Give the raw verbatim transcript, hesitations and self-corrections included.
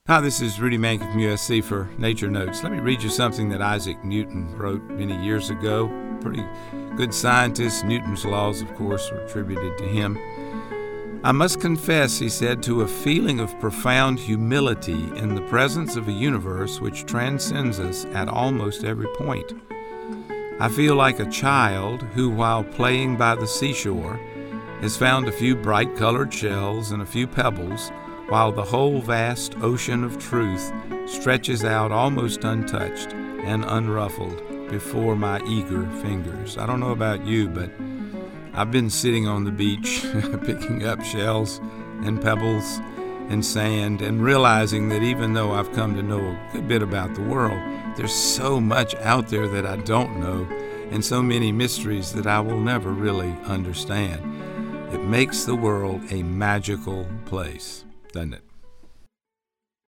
Hi, this is Rudy Mankin from U S C for Nature Notes. Let me read you something that Isaac Newton wrote many years ago. Pretty good scientist. Newton's laws, of course, were attributed to him. I must confess, he said, to a feeling of profound humility in the presence of a universe which transcends us at almost every point. I feel like a child who, while playing by the seashore, has found a few bright-colored shells and a few pebbles, while the whole vast ocean of truth stretches out almost untouched and unruffled before my eager fingers. I don't know about you, but I've been sitting on the beach picking up shells and pebbles and sand and realizing that even though I've come to know a good bit about the world, there's so much out there that I don't know and so many mysteries that I will never really understand. It makes the world a magical place, doesn't it?